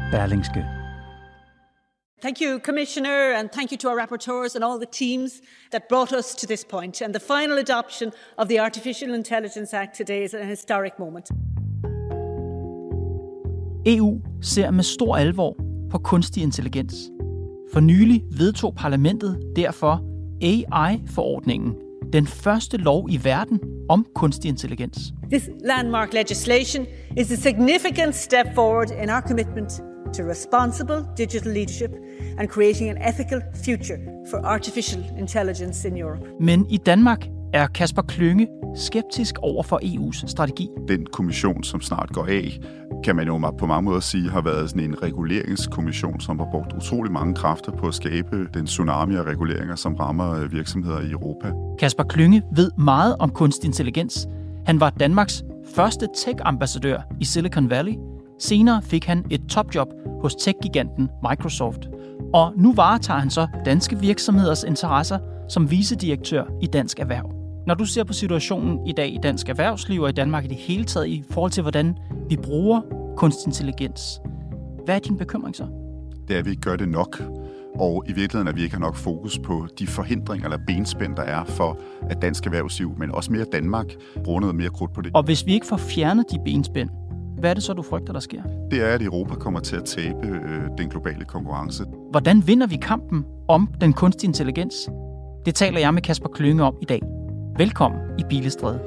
Berlingske. Thank you, Commissioner, and thank you to our rapporteurs and all the teams that brought us to this point. And the final adoption of the Artificial Intelligence Act today is an historic moment. EU ser med stor alvor på kunstig intelligens. For nylig vedtog parlamentet derfor AI-forordningen, den første lov i verden om kunstig intelligens. This landmark legislation is a significant step forward in our commitment to responsible digital leadership and creating an ethical future for artificial intelligence in Europe. Men i Danmark er Kasper Klynge skeptisk over for EU's strategi. Den kommission, som snart går af, kan man jo på mange måder sige, har været sådan en reguleringskommission, som har brugt utrolig mange kræfter på at skabe den tsunami af reguleringer, som rammer virksomheder i Europa. Kasper Klynge ved meget om kunstig intelligens. Han var Danmarks første tech-ambassadør i Silicon Valley. Senere fik han et topjob hos tech-giganten Microsoft. Og nu varetager han så danske virksomheders interesser som vicedirektør i Dansk Erhverv. Når du ser på situationen i dag i dansk erhvervsliv og i Danmark i det hele taget i forhold til, hvordan vi bruger kunstig intelligens, hvad er din bekymring så? Det er, at vi ikke gør det nok. Og i virkeligheden, at vi ikke har nok fokus på de forhindringer eller benspænd, der er for, at dansk erhvervsliv, men også mere Danmark, bruger noget mere krudt på det. Og hvis vi ikke får fjernet de benspænd, hvad er det så, du frygter, der sker? Det er, at Europa kommer til at tabe den globale konkurrence. Hvordan vinder vi kampen om den kunstige intelligens? Det taler jeg med Kasper Klynge om i dag. Velkommen i Pilestræde.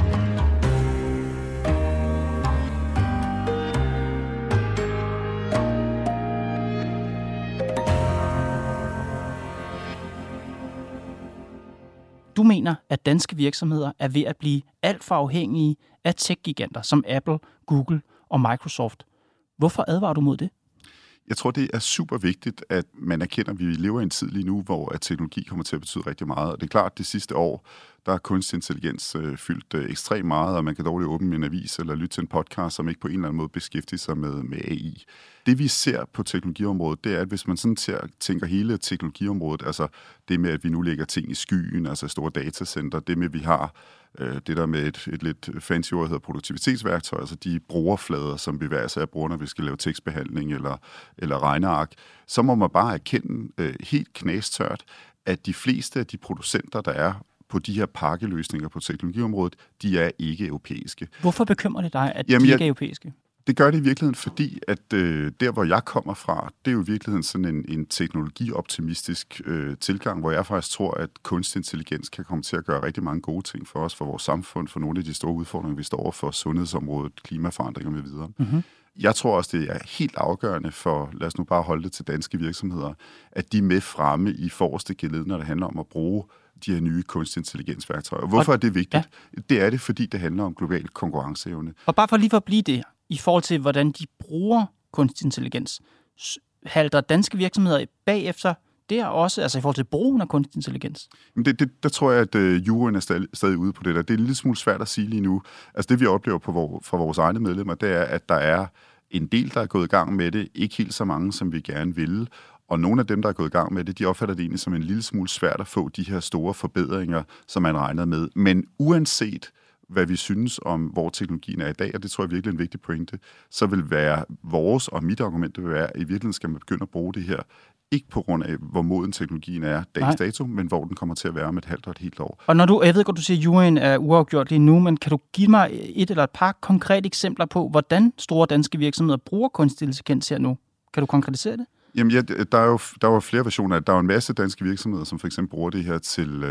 Du mener, at danske virksomheder er ved at blive alt for afhængige af tech-giganter som Apple, Google og Microsoft. Hvorfor advarer du mod det? Jeg tror, det er super vigtigt, at man erkender, at vi lever i en tid lige nu, hvor teknologi kommer til at betyde rigtig meget. Og det er klart, at det sidste år, der er kunstig intelligens fyldt ekstremt meget, og man kan dårligt åbne en avis eller lytte til en podcast, som ikke på en eller anden måde beskæftiger sig med AI. Det vi ser på teknologiområdet, det er, at hvis man sådan tænker hele teknologiområdet, altså det med, at vi nu lægger ting i skyen, altså store datacenter, det med, at vi har det der med et lidt fancy ord hedder produktivitetsværktøj, altså de brugerflader, som vi hver især bruger, når vi skal lave tekstbehandling eller regneark, så må man bare erkende helt knastørt, at de fleste af de producenter, der er på de her pakkeløsninger på teknologiområdet, de er ikke europæiske. Hvorfor bekymrer det dig, at de ikke er europæiske? Det gør det i virkeligheden, fordi at der, hvor jeg kommer fra, det er jo i virkeligheden sådan en teknologioptimistisk tilgang, hvor jeg faktisk tror, at kunstig intelligens kan komme til at gøre rigtig mange gode ting for os, for vores samfund, for nogle af de store udfordringer, vi står over for, sundhedsområdet, klimaforandringer med videre. Mm-hmm. Jeg tror også, det er helt afgørende for, lad os nu bare holde det til danske virksomheder, at de er med fremme i forreste geled, når det handler om at bruge de her nye kunstig intelligensværktøjer. Hvorfor er det vigtigt? Ja. Det er det, fordi det handler om global konkurrenceevne. Og bare for at blive det, i forhold til, hvordan de bruger kunstig intelligens, halter danske virksomheder bagefter der også, altså i forhold til brugen af kunstig intelligens? Der tror jeg, at juryen er stadig ude på det der. Det er en lille smule svært at sige lige nu. Altså det, vi oplever fra vores egne medlemmer, det er, at der er en del, der er gået i gang med det. Ikke helt så mange, som vi gerne ville. Og nogle af dem, der er gået i gang med det, de opfatter det egentlig som en lille smule svært at få de her store forbedringer, som man regner med. Men uanset hvad vi synes om, hvor teknologien er i dag, og det tror jeg virkelig er en vigtig pointe, så vil være vores, og mit argument vil være, at i virkeligheden skal man begynde at bruge det her, ikke på grund af, hvor moden teknologien er dags dato, men hvor den kommer til at være om et halvt og et helt år. Og jeg ved godt, du siger, at juryen er uafgjort lige nu, men kan du give mig et eller et par konkrete eksempler på, hvordan store danske virksomheder bruger kunstig intelligens her nu? Kan du konkretisere det? Jamen ja, der er jo flere versioner. Der er jo en masse danske virksomheder, som for eksempel bruger det her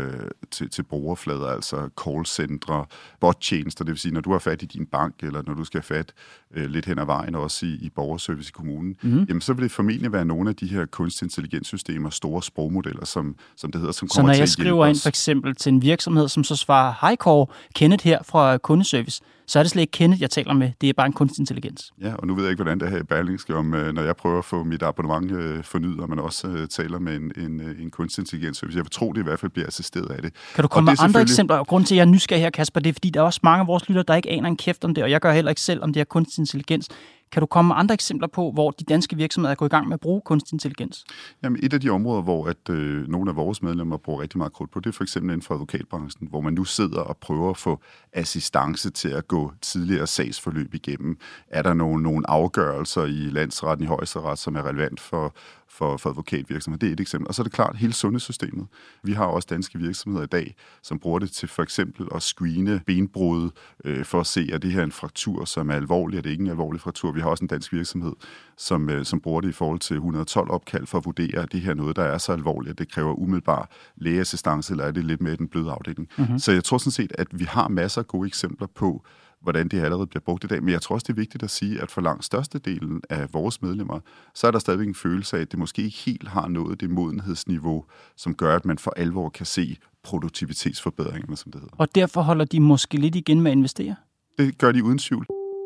til brugerflader, altså callcentre, bottjenester, det vil sige, når du har fat i din bank, eller når du skal have fat lidt hen ad vejen, også i borgerservice i kommunen, jamen så vil det formentlig være nogle af de her kunstig intelligenssystemer, store sprogmodeller, som det hedder, som kommer til at hjælpe os. Så når jeg skriver ind for eksempel til en virksomhed, som så svarer, hej Kåre, Kenneth her fra kundeservice, så er det slet ikke Kenneth, jeg taler med. Det er bare en kunstig intelligens. Ja, og nu ved jeg ikke, hvordan det her i Berlingske, om når jeg prøver at få mit abonnement fornyet, og man også taler med en kunstig intelligens. Jeg vil tro, det i hvert fald bliver assisteret af det. Kan du komme med andre eksempler? Grunden til, at jeg er nysgerrig her, Kasper, det er, fordi der er også mange af vores lyttere, der ikke aner en kæft om det, og jeg gør heller ikke selv om det her kunstig intelligens. Kan du komme med andre eksempler på, hvor de danske virksomheder er gået i gang med at bruge kunstig intelligens? Jamen, et af de områder, hvor nogle af vores medlemmer bruger rigtig meget krudt på, det er for eksempel inden for advokatbranchen, hvor man nu sidder og prøver at få assistance til at gå tidligere sagsforløb igennem. Er der nogle afgørelser i landsretten, i højesteret, som er relevant for advokatvirksomheder? Det er et eksempel. Og så er det klart hele sundhedssystemet. Vi har også danske virksomheder i dag, som bruger det til for eksempel at screene benbrud for at se, at det her er en fraktur, som er alvorlig, og det er ikke en alvorlig fraktur. Vi har også en dansk virksomhed, som bruger det i forhold til 112 opkald for at vurdere, at det her er noget, der er så alvorligt, at det kræver umiddelbar lægeassistance, eller er det lidt mere den bløde afdeling. Mm-hmm. Så jeg tror sådan set, at vi har masser af gode eksempler på, hvordan det allerede bliver brugt i dag. Men jeg tror også, det er vigtigt at sige, at for langt størstedelen af vores medlemmer, så er der stadigvæk en følelse af, at det måske ikke helt har nået det modenhedsniveau, som gør, at man for alvor kan se produktivitetsforbedringerne, som det hedder. Og derfor holder de måske lidt igen med at investere? Det gør de uden tvivl.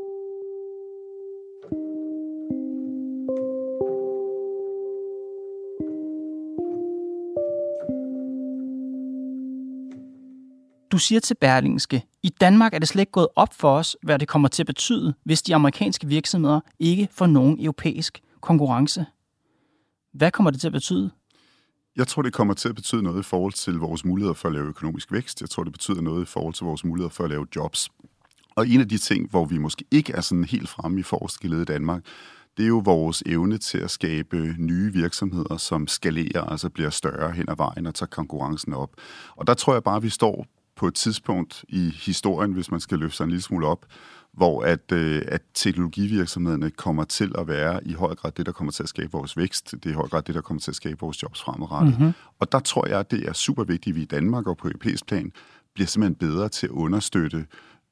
Du siger til Berlingske, i Danmark er det slet ikke gået op for os, hvad det kommer til at betyde, hvis de amerikanske virksomheder ikke får nogen europæisk konkurrence. Hvad kommer det til at betyde? Jeg tror, det kommer til at betyde noget i forhold til vores muligheder for at lave økonomisk vækst. Jeg tror, det betyder noget i forhold til vores muligheder for at lave jobs. Og en af de ting, hvor vi måske ikke er sådan helt fremme i forskellede i Danmark, det er jo vores evne til at skabe nye virksomheder, som skalerer, altså bliver større hen ad vejen og tager konkurrencen op. Og der tror jeg bare, at vi står på et tidspunkt i historien, hvis man skal løfte sig en lille smule op, hvor at teknologivirksomhederne kommer til at være i høj grad det, der kommer til at skabe vores vækst. Det er i høj grad det, der kommer til at skabe vores jobs fremadrettet. Mm-hmm. Og der tror jeg, at det er super vigtigt, at vi i Danmark og på europæisk plan bliver simpelthen bedre til at understøtte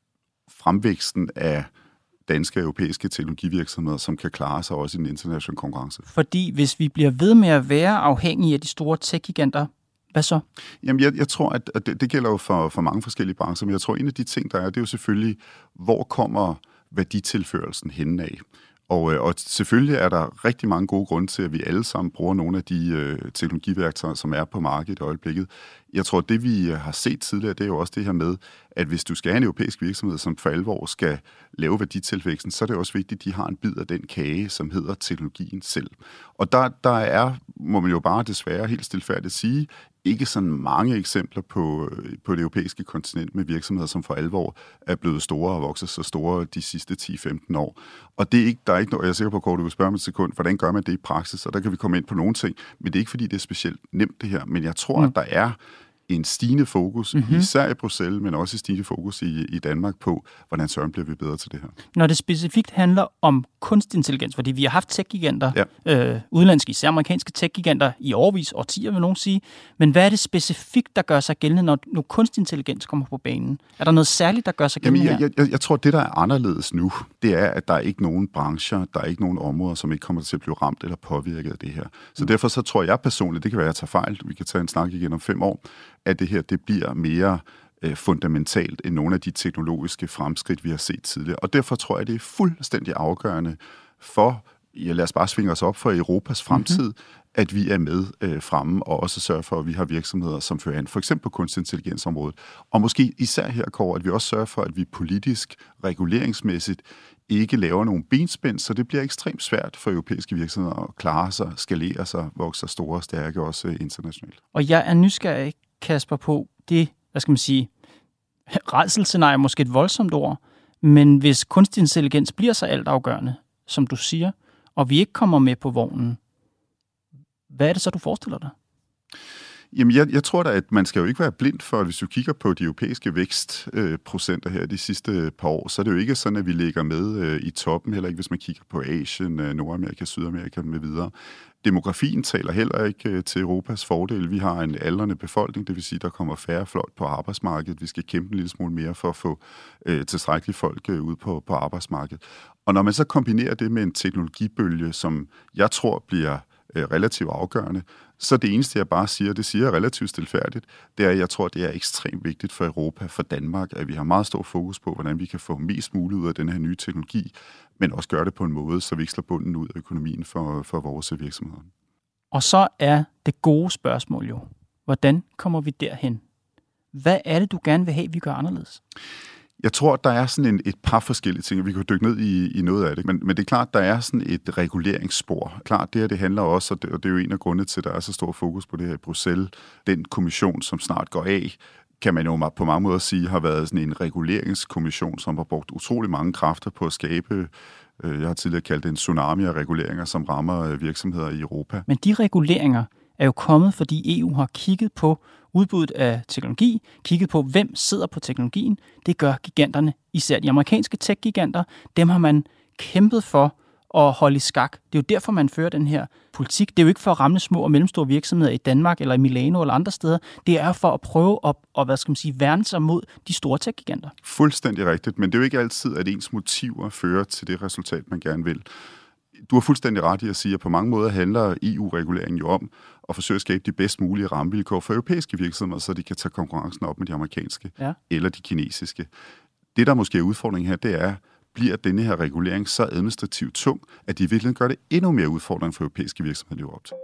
fremvæksten af danske og europæiske teknologivirksomheder, som kan klare sig også i den internationale konkurrence. Fordi hvis vi bliver ved med at være afhængige af de store tech-giganter, hvad så? Jamen, jeg tror, at det gælder jo for mange forskellige brancher, men jeg tror, en af de ting, der er, det er jo selvfølgelig, hvor kommer værditilførelsen henne af? Og selvfølgelig er der rigtig mange gode grunde til, at vi alle sammen bruger nogle af de teknologiværktøjer, som er på markedet i øjeblikket. Jeg tror, det vi har set tidligere, det er jo også det her med, at hvis du skal have en europæisk virksomhed, som for alvor skal lave værditilvæksten, så er det også vigtigt, at de har en bid af den kage, som hedder teknologien selv. Og der er, må man jo bare desværre helt stilfærdigt sige, ikke sådan mange eksempler på det europæiske kontinent med virksomheder, som for alvor er blevet store og vokset så store de sidste 10-15 år. Og det er ikke, der er ikke noget, jeg er sikker på, Kåre, du vil spørge mig et sekund, hvordan gør man det i praksis? Og der kan vi komme ind på nogle ting, men det er ikke, fordi det er specielt nemt det her. Men jeg tror, at der er en stigende fokus, især i Bruxelles, men også en stigende fokus i Danmark på, hvordan søren bliver vi bedre til det her. Når det specifikt handler om kunstig intelligens, fordi vi har haft tech-giganter, udenlandske, især amerikanske tech-giganter i årevis, årtier vil nogen sige, men hvad er det specifikt, der gør sig gældende, når kunstig intelligens kommer på banen? Er der noget særligt, der gør sig gældende her? Jeg tror, det der er anderledes nu, det er, at der er ikke nogen brancher, der er ikke nogen områder, som ikke kommer til at blive ramt eller påvirket af det her. Så derfor så tror jeg personligt, det kan være, at jeg tager fejl, vi kan tage en snak igen om 5 år, at det her, det bliver mere fundamentalt end nogle af de teknologiske fremskridt, vi har set tidligere. Og derfor tror jeg, det er fuldstændig afgørende for, lad os bare svinge os op for Europas fremtid, at vi er med fremme og også sørger for, at vi har virksomheder, som fører an, for eksempel på kunstig intelligensområdet. Og måske især her, Kåre, at vi også sørger for, at vi politisk, reguleringsmæssigt ikke laver nogen benspænd, så det bliver ekstremt svært for europæiske virksomheder at klare sig, skalere sig, vokse sig store og stærke også internationalt. Og jeg er nysgerrig, Kasper, på det, hvad skal man sige, rædselsscenarie er måske et voldsomt ord, men hvis kunstig intelligens bliver så altafgørende, som du siger, og vi ikke kommer med på vognen, hvad er det så, du forestiller dig? Jamen, jeg tror da, at man skal jo ikke være blind for, at hvis du kigger på de europæiske vækstprocenter her de sidste par år, så er det jo ikke sådan, at vi ligger med i toppen, heller ikke hvis man kigger på Asien, Nordamerika, Sydamerika med videre. Demografien taler heller ikke til Europas fordel. Vi har en aldrende befolkning, det vil sige, der kommer færre folk på arbejdsmarkedet. Vi skal kæmpe en lille smule mere for at få tilstrækkelige folk ud på arbejdsmarkedet. Og når man så kombinerer det med en teknologibølge, som jeg tror bliver relativt afgørende, så det eneste, jeg bare siger, det siger jeg relativt stilfærdigt, det er, at jeg tror, det er ekstremt vigtigt for Europa, for Danmark, at vi har meget stor fokus på, hvordan vi kan få mest muligt ud af den her nye teknologi, men også gøre det på en måde, så vi ikke slår bunden ud af økonomien for vores virksomheder. Og så er det gode spørgsmål jo, hvordan kommer vi derhen? Hvad er det, du gerne vil have, vi gør anderledes? Jeg tror, der er sådan et par forskellige ting, og vi kan dykke ned i noget af det. Men det er klart, der er sådan et reguleringsspor. Klart, det her det handler også, og det er jo en af grundene til, at der er så stor fokus på det her i Bruxelles. Den kommission, som snart går af, kan man jo på mange måder sige, har været sådan en reguleringskommission, som har brugt utrolig mange kræfter på at skabe, jeg har tidligere kaldt det en tsunami af reguleringer, som rammer virksomheder i Europa. Men de reguleringer er jo kommet, fordi EU har kigget på udbuddet af teknologi, kigget på, hvem sidder på teknologien. Det gør giganterne, især de amerikanske tech-giganter. Dem har man kæmpet for at holde i skak. Det er jo derfor, man fører den her politik. Det er jo ikke for at ramme små og mellemstore virksomheder i Danmark eller i Milano eller andre steder. Det er for at prøve at værne sig mod de store tech-giganter. Fuldstændig rigtigt, men det er jo ikke altid, at ens motiver fører til det resultat, man gerne vil. Du har fuldstændig ret i at sige, at på mange måder handler EU-reguleringen jo om at forsøge at skabe de bedst mulige rammevilkår for europæiske virksomheder, så de kan tage konkurrencen op med de amerikanske eller de kinesiske. Det, der måske er udfordringen her, det er, bliver denne her regulering så administrativt tung, at de virkelig gør det endnu mere udfordrende for europæiske virksomheder at leve op til.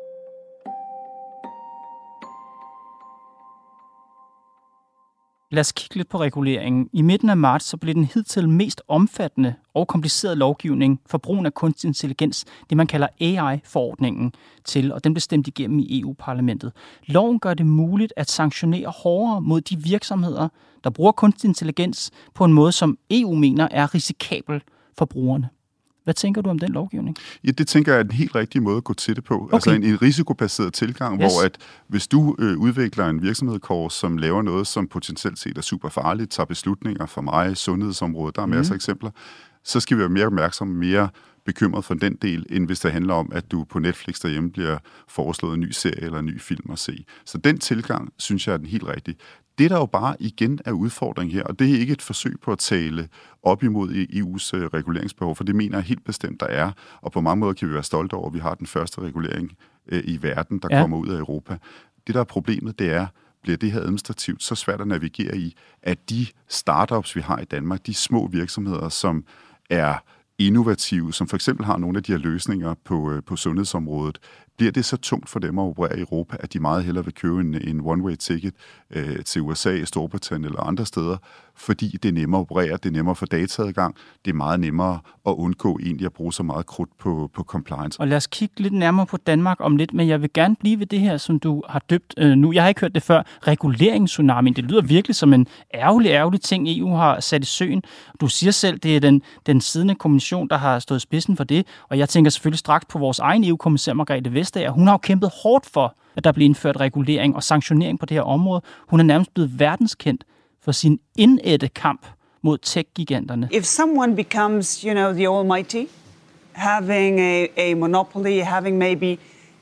Lad os kigge lidt på reguleringen. I midten af marts så blev den hidtil mest omfattende og komplicerede lovgivning for brugen af kunstig intelligens, det man kalder AI-forordningen, til, og den blev stemt igennem i EU-parlamentet. Loven gør det muligt at sanktionere hårdere mod de virksomheder, der bruger kunstig intelligens på en måde, som EU mener er risikabel for brugerne. Hvad tænker du om den lovgivning? Ja, det tænker jeg er den helt rigtige måde at gå til det på. Okay. Altså en risikobaseret tilgang, hvor at hvis du udvikler en virksomhed, som laver noget, som potentielt set er super farligt, tager beslutninger for mig, sundhedsområdet, der er masser af eksempler, så skal vi være mere opmærksomme, mere bekymret for den del, end hvis det handler om, at du på Netflix derhjemme bliver foreslået en ny serie eller en ny film at se. Så den tilgang, synes jeg, er den helt rigtige. Det, der jo bare igen er udfordring her, og det er ikke et forsøg på at tale op imod EU's reguleringsbehov, for det mener jeg helt bestemt, der er, og på mange måder kan vi være stolte over, at vi har den første regulering i verden, der kommer ud af Europa. Det, der er problemet, det er, bliver det her administrativt så svært at navigere i, at de startups, vi har i Danmark, de små virksomheder, som er innovative, som for eksempel har nogle af de her løsninger på sundhedsområdet, bliver det så tungt for dem at operere i Europa, at de meget hellere vil købe en one-way ticket til USA, Storbritannien eller andre steder, fordi det er nemmere at operere, det er nemmere for dataadgang, det er meget nemmere at undgå egentlig at bruge så meget krudt på compliance. Og lad os kigge lidt nærmere på Danmark om lidt, men jeg vil gerne blive ved det her, som du har døbt nu. Jeg har ikke hørt det før. Reguleringstsunami. Det lyder virkelig som en ærgerlig ting, EU har sat i søen. Du siger selv, det er den siddende kommission, der har stået spidsen for det, og jeg tænker selvfølgelig straks på vores egen EU-kommissær Margrethe Vestager. Hun har jo kæmpet hårdt for, at der bliver indført regulering og sanktionering på det her område. Hun er nærmest blevet verdenskendt for sin indædte kamp mod tech-giganterne. If someone becomes, the almighty, having a monopoly, having maybe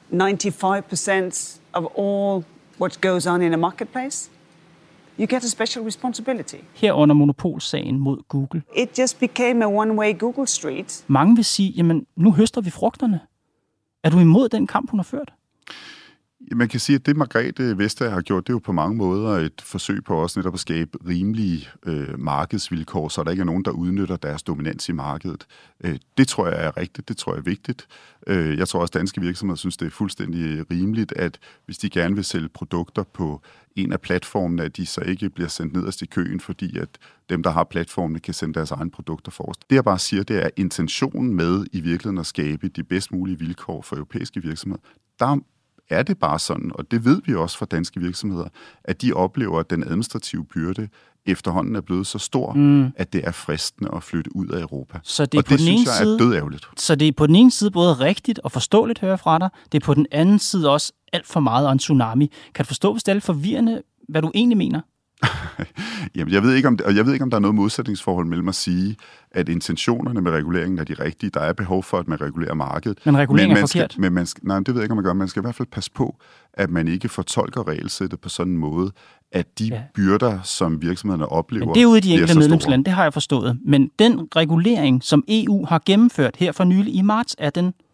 95% of all what goes on in a marketplace, you get a special responsibility. Herunder monopolsagen mod Google. It just became a one-way Google street. Mange vil sige, jamen nu høster vi frugterne. Er du imod den kamp, hun har ført? Man kan sige, at det Margrethe Vestager har gjort, det er jo på mange måder et forsøg på også netop at skabe rimelige markedsvilkår, så der ikke er nogen, der udnytter deres dominans i markedet. Det tror jeg er rigtigt, det tror jeg er vigtigt. Jeg tror også, at danske virksomheder synes, det er fuldstændig rimeligt, at hvis de gerne vil sælge produkter på en af platformene, at de så ikke bliver sendt nederst i køen, fordi at dem, der har platformene, kan sende deres egne produkter forrest. Det jeg bare siger, det er intentionen med i virkeligheden at skabe de bedst mulige vilkår for europæiske virksomheder. Der er det bare sådan, og det ved vi også fra danske virksomheder, at de oplever, at den administrative byrde efterhånden er blevet så stor, at det er fristende at flytte ud af Europa. Så det er og på det den synes ene jeg side, er dødærgerligt. Så det er på den ene side både rigtigt og forståeligt, hører fra dig. Det er på den anden side også alt for meget af en tsunami. Kan du forstå, hvis det er lidt forvirrende, hvad du egentlig mener? Jamen, jeg ved ikke, om der er noget modsætningsforhold mellem at sige, at intentionerne med reguleringen er de rigtige. Der er behov for, at man regulerer markedet. Men regulering er forkert? Nej, det ved jeg ikke, om man gør. Man skal i hvert fald passe på, at man ikke fortolker regelsættet på sådan en måde, at de byrder, som virksomhederne oplever, men det er ude i de enkelte medlemslande, det har jeg forstået. Men den regulering, som EU har gennemført her for nylig i marts, er den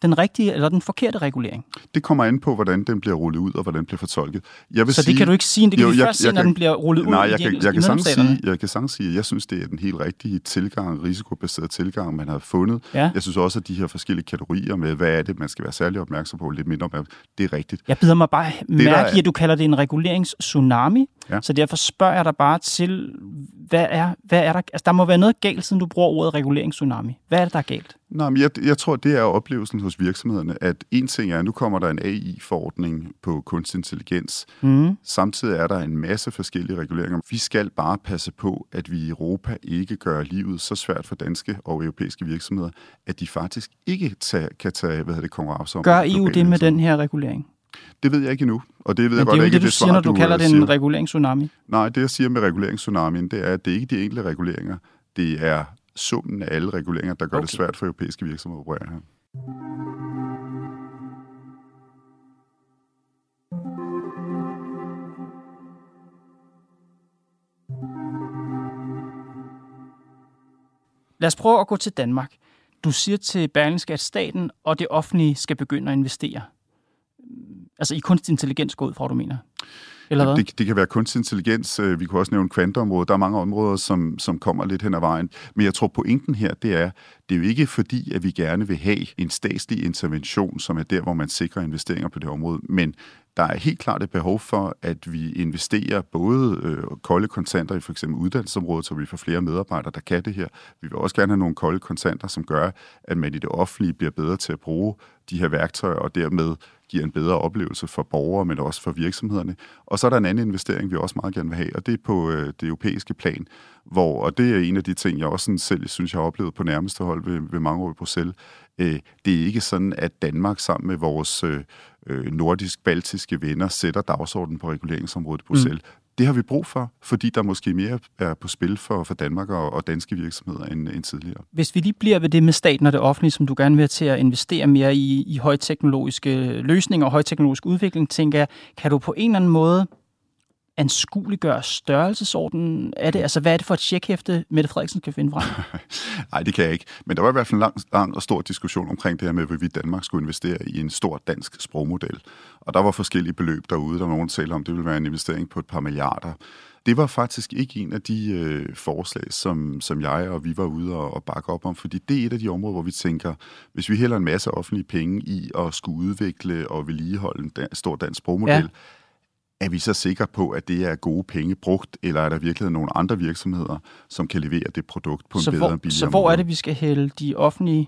den rigtige eller den forkerte regulering? Det kommer an på, hvordan den bliver rullet ud, og hvordan den bliver fortolket. Så det kan du ikke sige, det kan vi først se, når den bliver rullet ud i medlemsstaterne? Jeg kan sagtens sige, at jeg synes, det er den helt rigtige tilgang, risikobaseret tilgang, man har fundet. Ja. Jeg synes også, at de her forskellige kategorier med, hvad er det, man skal være særlig opmærksom på, lidt mindre opmærksom, det er rigtigt. Jeg bider mig bare mærke i, at du kalder det en reguleringstsunami, så derfor spørger jeg dig bare til, hvad er der? Altså, der må være noget galt, siden du bruger ordet reguleringstsunami. Hvad er det, der er galt? Nej, men jeg tror, det er oplevelsen hos virksomhederne, at en ting er, at nu kommer der en AI-forordning på kunstig intelligens. Samtidig er der en masse forskellige reguleringer. Vi skal bare passe på, at vi i Europa ikke gør livet så svært for danske og europæiske virksomheder, at de faktisk ikke kan tage konkurrence om. Gør EU det med den her regulering? Det ved jeg ikke endnu, og det ved jeg godt ikke. Det er jo det, du siger, når du kalder det en reguleringstsunami. Nej, det jeg siger med reguleringstsunamien, det er, at det ikke er de enkelte reguleringer. Det er summen af alle reguleringer, der gør det svært for europæiske virksomheder at operere her. Lad os prøve at gå til Danmark. Du siger til Berlingske, at staten og det offentlige skal begynde at investere. Altså i kunstig intelligens går ud fra, du mener? Eller hvad? Det kan være kunstig intelligens. Vi kunne også nævne kvanteområdet. Der er mange områder, som kommer lidt hen ad vejen. Men jeg tror, pointen her, det er jo ikke fordi, at vi gerne vil have en statslig intervention, som er der, hvor man sikrer investeringer på det område. Men der er helt klart et behov for, at vi investerer både kolde kontanter i for eksempel uddannelsesområdet, så vi får flere medarbejdere, der kan det her. Vi vil også gerne have nogle kolde kontanter, som gør, at man i det offentlige bliver bedre til at bruge de her værktøjer, og dermed giver en bedre oplevelse for borgere, men også for virksomhederne. Og så er der en anden investering, vi også meget gerne vil have, og det er på det europæiske plan, og det er en af de ting, jeg også selv synes, jeg har oplevet på nærmeste hold ved mange år i Bruxelles. Det er ikke sådan, at Danmark sammen med vores nordisk-baltiske venner sætter dagsordenen på reguleringsområdet i Bruxelles. Det har vi brug for, fordi der måske mere er på spil for Danmark og danske virksomheder end tidligere. Hvis vi lige bliver ved det med staten og det offentlige, som du gerne vil have til at investere mere i højteknologiske løsninger og højteknologisk udvikling, tænker jeg, kan du på en eller anden måde anskueliggøre størrelsesordenen af det? Altså, hvad er det for et tjekhæfte, Mette Frederiksen kan finde frem? Nej, det kan jeg ikke. Men der var i hvert fald en lang og stor diskussion omkring det her med, hvorvidt Danmark skulle investere i en stor dansk sprogmodel. Og der var forskellige beløb derude. Der var nogen, der talte om, det ville være en investering på et par milliarder. Det var faktisk ikke en af de forslag, som jeg og vi var ude og bakke op om, fordi det er et af de områder, hvor vi tænker, hvis vi hælder en masse offentlige penge i at skulle udvikle og vedligeholde en stor dansk sprogmodel, er vi så sikre på, at det er gode penge brugt, eller er der virkelig nogle andre virksomheder, som kan levere det produkt på en bedre og billigere måde? Så hvor er det, vi skal hælde de offentlige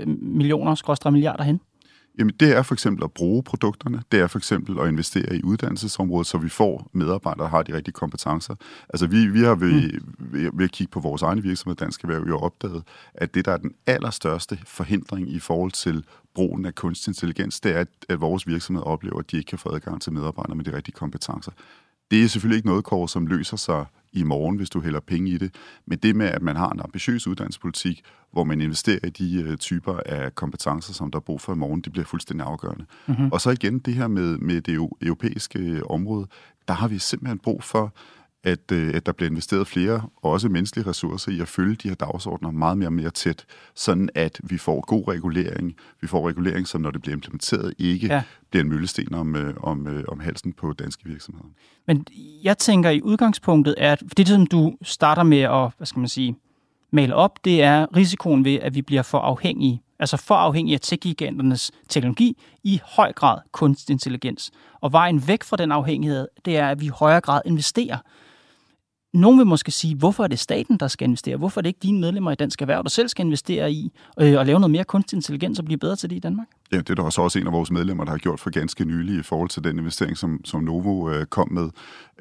milliarder hen? Jamen, det er for eksempel at bruge produkterne. Det er for eksempel at investere i uddannelsesområdet, så vi får medarbejdere, der har de rigtige kompetencer. Altså, vi har ved at kigge på vores egne virksomhed, Dansk Erhverv, jo opdaget, at det, der er den allerstørste forhindring i forhold til brugen af kunstig intelligens, det er, at vores virksomhed oplever, at de ikke kan få adgang til medarbejdere med de rigtige kompetencer. Det er selvfølgelig ikke noget, Kåre, som løser sig i morgen, hvis du hælder penge i det. Men det med, at man har en ambitiøs uddannelsespolitik, hvor man investerer i de typer af kompetencer, som der er brug for i morgen, det bliver fuldstændig afgørende. Og så igen det her med det europæiske område, der har vi simpelthen brug for, at der bliver investeret flere, også menneskelige ressourcer, i at følge de her dagsordner meget mere tæt, sådan at vi får god regulering. Vi får regulering, som når det bliver implementeret, ikke bliver en møllesten om halsen på danske virksomheder. Men jeg tænker i udgangspunktet, at det, som du starter med at, male op, det er risikoen ved, at vi bliver for afhængige. Altså for afhængige af tech-giganternes teknologi, i høj grad kunstig intelligens. Og vejen væk fra den afhængighed, det er, at vi i højere grad investerer. Nogen vil måske sige, hvorfor er det staten, der skal investere? Hvorfor er det ikke dine medlemmer i Dansk Erhverv, der selv skal investere i og lave noget mere kunstig intelligens og blive bedre til det i Danmark? Ja, det er der også en af vores medlemmer, der har gjort for ganske nylig i forhold til den investering, som Novo kom med.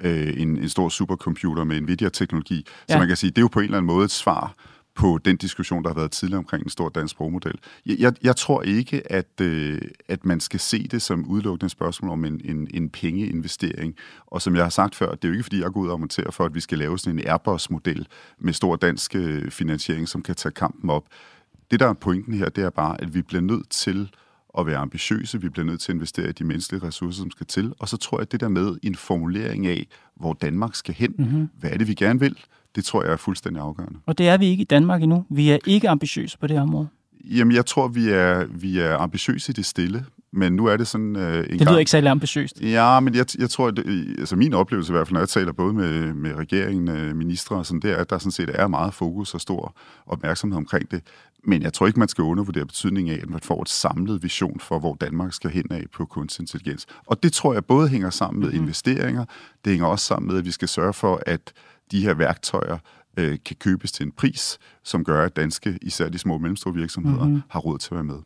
En stor supercomputer med Nvidia-teknologi. Så man kan sige, det er jo på en eller anden måde et svar på den diskussion, der har været tidligere omkring en stor dansk sprogmodel. Jeg tror ikke, at man skal se det som udelukkende spørgsmål om en pengeinvestering. Og som jeg har sagt før, det er jo ikke, fordi jeg går ud og argumenterer for, at vi skal lave sådan en Airbus-model med stor dansk finansiering, som kan tage kampen op. Det, der er pointen her, det er bare, at vi bliver nødt til at være ambitiøse, vi bliver nødt til at investere i de menneskelige ressourcer, som skal til. Og så tror jeg, at det der med en formulering af, hvor Danmark skal hen, hvad er det, vi gerne vil, det tror jeg er fuldstændig afgørende. Og det er vi ikke i Danmark endnu. Vi er ikke ambitiøse på det her område. Jamen, jeg tror, vi er ambitiøse i det stille. Men nu er det sådan det lyder ikke særlig ambitiøst. Ja, men jeg tror, altså min oplevelse i hvert fald, når jeg taler både med regeringen, ministre og sådan, det er, at der sådan set er meget fokus og stor opmærksomhed omkring det. Men jeg tror ikke, man skal undervurdere betydningen af, at man får et samlet vision for, hvor Danmark skal hen af på kunstig intelligens. Og det tror jeg både hænger sammen med investeringer, det hænger også sammen med, at vi skal sørge for, at de her værktøjer kan købes til en pris, som gør, at danske, især de små og mellemstore virksomheder, har råd til at være med.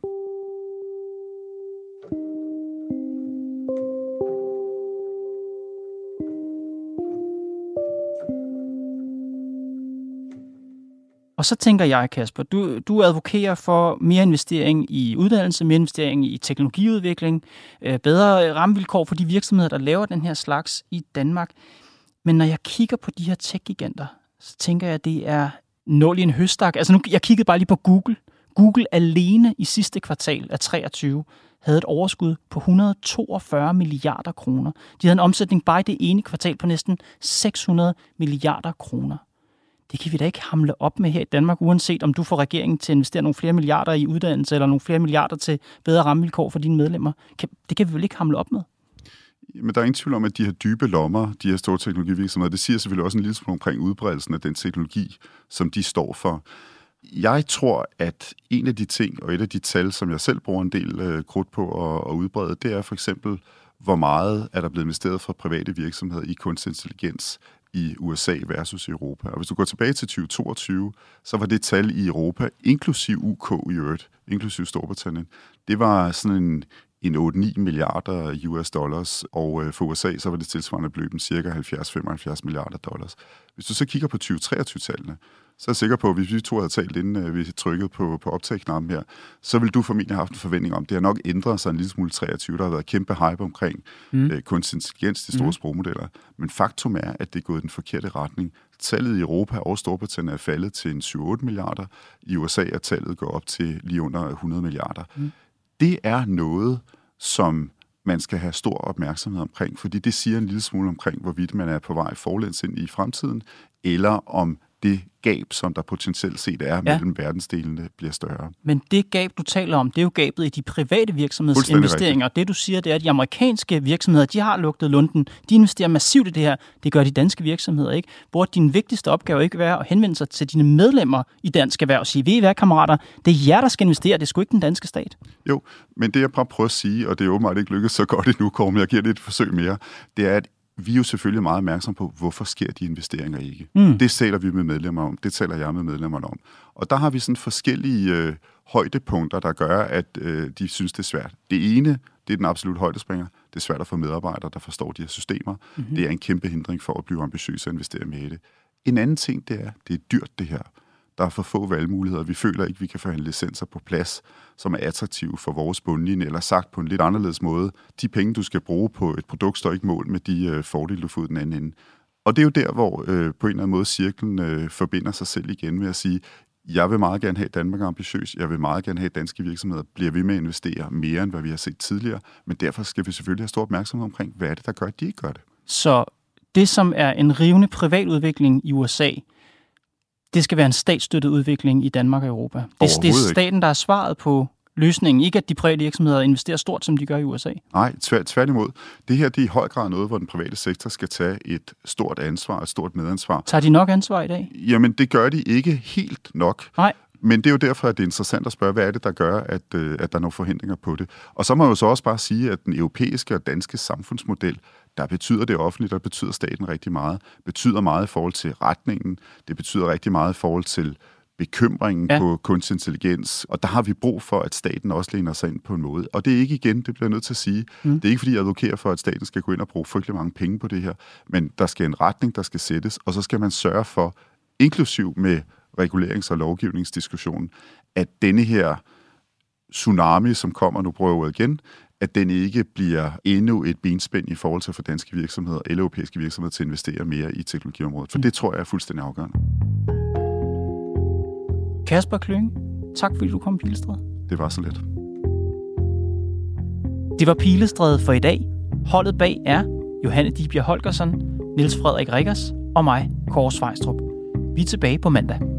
Og så tænker jeg, Kasper, du advokerer for mere investering i uddannelse, mere investering i teknologiudvikling, bedre rammevilkår for de virksomheder, der laver den her slags i Danmark. Men når jeg kigger på de her tech-giganter, så tænker jeg, at det er nul i en høstak. Altså jeg kiggede bare lige på Google. Google alene i sidste kvartal af 23 havde et overskud på 142 milliarder kroner. De havde en omsætning bare i det ene kvartal på næsten 600 milliarder kroner. Det kan vi da ikke hamle op med her i Danmark, uanset om du får regeringen til at investere nogle flere milliarder i uddannelse, eller nogle flere milliarder til bedre rammevilkår for dine medlemmer. Det kan vi vel ikke hamle op med? Men der er ingen tvivl om, at de her dybe lommer, de her store teknologivirksomheder, det siger selvfølgelig også en lille smule omkring udbredelsen af den teknologi, som de står for. Jeg tror, at en af de ting, og et af de tal, som jeg selv bruger en del krudt på at udbrede, det er for eksempel, hvor meget er der blevet investeret fra private virksomheder i kunstig intelligens i USA versus Europa. Og hvis du går tilbage til 2022, så var det tal i Europa, inklusiv UK i øvrigt, inklusiv Storbritannien, det var sådan en 8-9 milliarder US dollars, og for USA så var det tilsvarende beløb cirka 70-75 milliarder dollars. Hvis du så kigger på 2023-tallene, så er jeg sikker på, at hvis vi to havde talt, inden vi trykkede på optag-knappen her, så vil du formentlig have haft en forventning om, det har nok ændret sig en lille smule 23. Der har været kæmpe hype omkring kunstig intelligens, de store sprogmodeller. Men faktum er, at det er gået i den forkerte retning. Tallet i Europa og Storbritannien er faldet til en 7-8 milliarder. I USA er tallet gået op til lige under 100 milliarder. Det er noget, som man skal have stor opmærksomhed omkring, fordi det siger en lille smule omkring, hvorvidt man er på vej forlæns ind i fremtiden, eller om det gab, som der potentielt set er mellem verdensdelene, bliver større. Men det gab, du taler om, det er jo gabet i de private virksomheders investeringer. Og det, du siger, det er, at de amerikanske virksomheder, de har lukket lunden. De investerer massivt i det her. Det gør de danske virksomheder ikke. Hvor din vigtigste opgave ikke være at henvende sig til dine medlemmer i dansk erhverv og sige, ved I hvad, kammerater, det er jer, der skal investere, det er sgu ikke den danske stat. Jo, men det jeg bare prøver at sige, og det er åbenbart ikke lykkedes så godt endnu, Kåre, men jeg giver det et forsøg mere, det er, at vi er jo selvfølgelig meget opmærksom på, hvorfor sker de investeringer ikke. Det taler vi med medlemmer om, det taler jeg med medlemmerne om. Og der har vi sådan forskellige højdepunkter, der gør, at de synes, det er svært. Det ene, det er den absolut højdespringer. Det er svært at få medarbejdere, der forstår de her systemer. Det er en kæmpe hindring for at blive ambitiøs og investere med i det. En anden ting, det er dyrt det her. Der er for få valgmuligheder. Vi føler ikke, vi kan få en licenser på plads, som er attraktive for vores bundlinje, eller sagt på en lidt anderledes måde. De penge, du skal bruge på et produkt, står ikke mål med de fordele, du får den anden ende. Og det er jo der, hvor på en eller anden måde cirklen forbinder sig selv igen med at sige, jeg vil meget gerne have Danmark ambitiøs, jeg vil meget gerne have, at danske virksomheder bliver ved med at investere mere, end hvad vi har set tidligere, men derfor skal vi selvfølgelig have stor opmærksomhed omkring, hvad er det, der gør, at de ikke gør det. Så det, som er en rivende privatudvikling i USA, det skal være en statsstøttet udvikling i Danmark og Europa. Det er staten, der er svaret på løsningen. Ikke at de private virksomheder investerer stort, som de gør i USA. Nej, tværtimod. Det her det er i høj grad noget, hvor den private sektor skal tage et stort ansvar, et stort medansvar. Tager de nok ansvar i dag? Jamen, det gør de ikke helt nok. Nej. Men det er jo derfor, at det er interessant at spørge, hvad er det, der gør, at der er nogle forhindringer på det. Og så må jeg jo så også bare sige, at den europæiske og danske samfundsmodel, der betyder det offentligt, der betyder staten rigtig meget. Betyder meget i forhold til retningen. Det betyder rigtig meget i forhold til bekymringen på kunstig intelligens. Og der har vi brug for, at staten også læner sig ind på en måde. Og det er ikke igen, det bliver jeg nødt til at sige. Det er ikke, fordi jeg advokerer for, at staten skal gå ind og bruge frygtelig mange penge på det her. Men der skal en retning, der skal sættes, og så skal man sørge for, inklusiv med regulerings- og lovgivningsdiskussionen, at denne her tsunami, som kommer, nu prøver jeg ordet igen, at den ikke bliver endnu et benspænd i forhold til at få danske virksomheder eller europæiske virksomheder til at investere mere i teknologiområdet. For det tror jeg er fuldstændig afgørende. Kasper Klynge, tak fordi du kom, Pilestræde. Det var så let. Det var Pilestræde for i dag. Holdet bag er Johanne Dibjerg Holgersen, Niels Frederik Riggers og mig, Kåre Svejstrup. Vi er tilbage på mandag.